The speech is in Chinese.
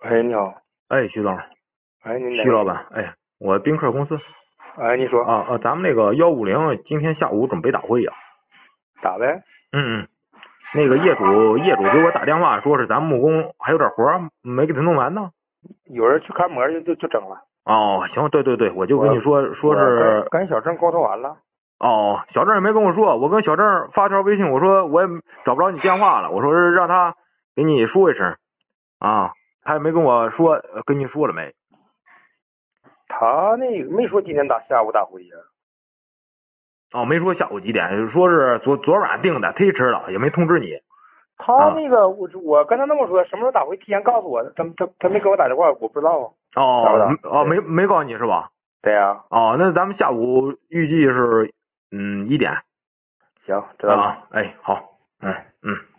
哎，你好。 哎，徐总， 哎，您哪位？ 徐老板，哎，我宾客公司哎，你说咱们那个150今天下午准备打会呀。 打呗。 嗯，那个业主给我打电话，说是咱们木工还有点活没给他弄完呢。 有人去看模就整了。 哦，行，对对对，我就跟你我说我跟是。 跟小郑沟通完了。 哦，小郑也没跟我说，我跟小郑发条微信，我说我也找不着你电话了，我说是让他给你说一声啊，他也没跟我说，跟你说了没？ 他那个没说今天下午打会呀。 哦，没说下午几点，说是昨晚定的，忒迟了，也没通知你啊。 他那个我跟他那么说，什么时候打会提前告诉我，他没给我打电话，我不知道啊。咋不哦打？对没告诉你是吧？ 对呀。 哦，那咱们下午预计是1点行，知道了。 啊。哎，好， 嗯。 嗯。